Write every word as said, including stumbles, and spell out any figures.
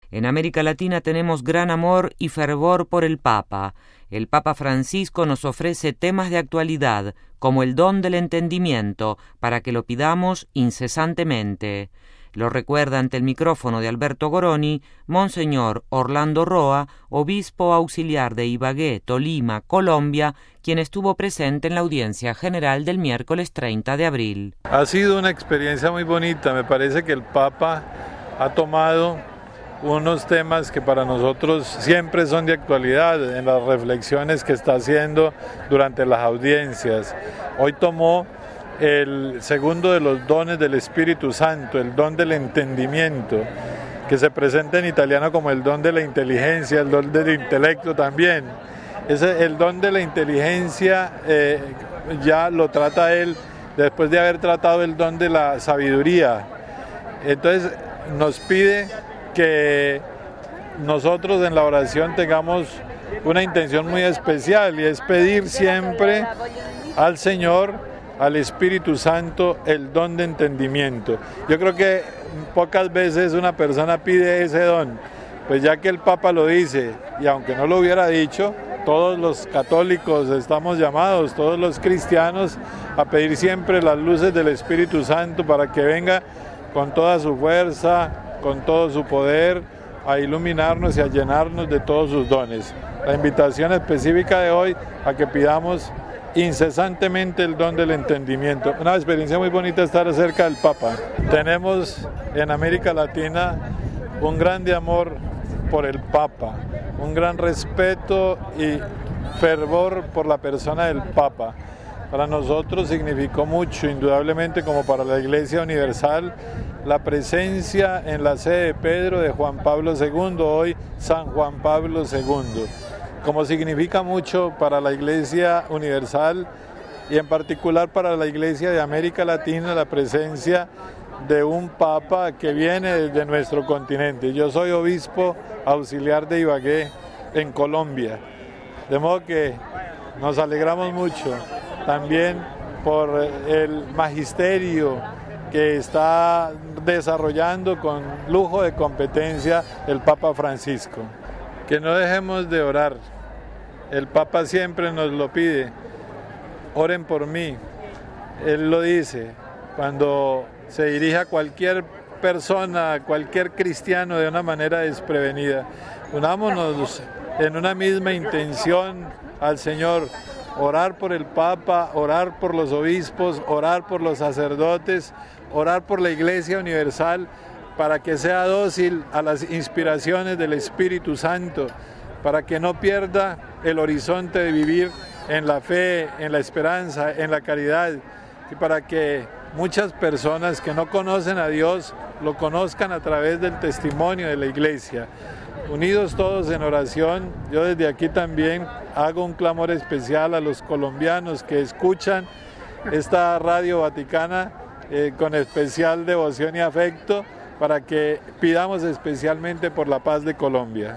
En América Latina tenemos gran amor y fervor por el Papa. El Papa Francisco nos ofrece temas de actualidad, como el don del entendimiento, para que lo pidamos incesantemente. Lo recuerda ante el micrófono de Alberto Goroni, Monseñor Orlando Roa, obispo auxiliar de Ibagué, Tolima, Colombia, quien estuvo presente en la audiencia general del miércoles treinta de abril. Ha sido una experiencia muy bonita. Me parece que el Papa ha tomado unos temas que para nosotros siempre son de actualidad en las reflexiones que está haciendo durante las audiencias. Hoy tomó el segundo de los dones del Espíritu Santo, el don del entendimiento, que se presenta en italiano como el don de la inteligencia, el don del intelecto también. Ese, el don de la inteligencia eh, ya lo trata él después de haber tratado el don de la sabiduría. Entonces nos pide que nosotros en la oración tengamos una intención muy especial, y es pedir siempre al Señor, al Espíritu Santo, el don de entendimiento. Yo creo que pocas veces una persona pide ese don, pues ya que el Papa lo dice, y aunque no lo hubiera dicho, todos los católicos estamos llamados, todos los cristianos, a pedir siempre las luces del Espíritu Santo para que venga con toda su fuerza, con todo su poder, a iluminarnos y a llenarnos de todos sus dones. La invitación específica de hoy a que pidamos incesantemente el don del entendimiento. Una experiencia muy bonita estar cerca del Papa. Tenemos en América Latina un grande amor por el Papa, un gran respeto y fervor por la persona del Papa. Para nosotros significó mucho, indudablemente, como para la Iglesia Universal, la presencia en la sede de Pedro de Juan Pablo segundo, hoy San Juan Pablo segundo. Como significa mucho para la Iglesia Universal y en particular para la Iglesia de América Latina la presencia de un Papa que viene desde nuestro continente. Yo soy obispo auxiliar de Ibagué, en Colombia, de modo que nos alegramos mucho también por el magisterio que está desarrollando con lujo de competencia el Papa Francisco. Que no dejemos de orar. El Papa siempre nos lo pide. Oren por mí. Él lo dice cuando se dirige a cualquier persona, a cualquier cristiano de una manera desprevenida. Unámonos en una misma intención al Señor. Orar por el Papa, orar por los obispos, orar por los sacerdotes, orar por la Iglesia Universal, para que sea dócil a las inspiraciones del Espíritu Santo, para que no pierda el horizonte de vivir en la fe, en la esperanza, en la caridad, y para que muchas personas que no conocen a Dios lo conozcan a través del testimonio de la Iglesia. Unidos todos en oración, yo desde aquí también hago un clamor especial a los colombianos que escuchan esta Radio Vaticana eh, con especial devoción y afecto, para que pidamos especialmente por la paz de Colombia.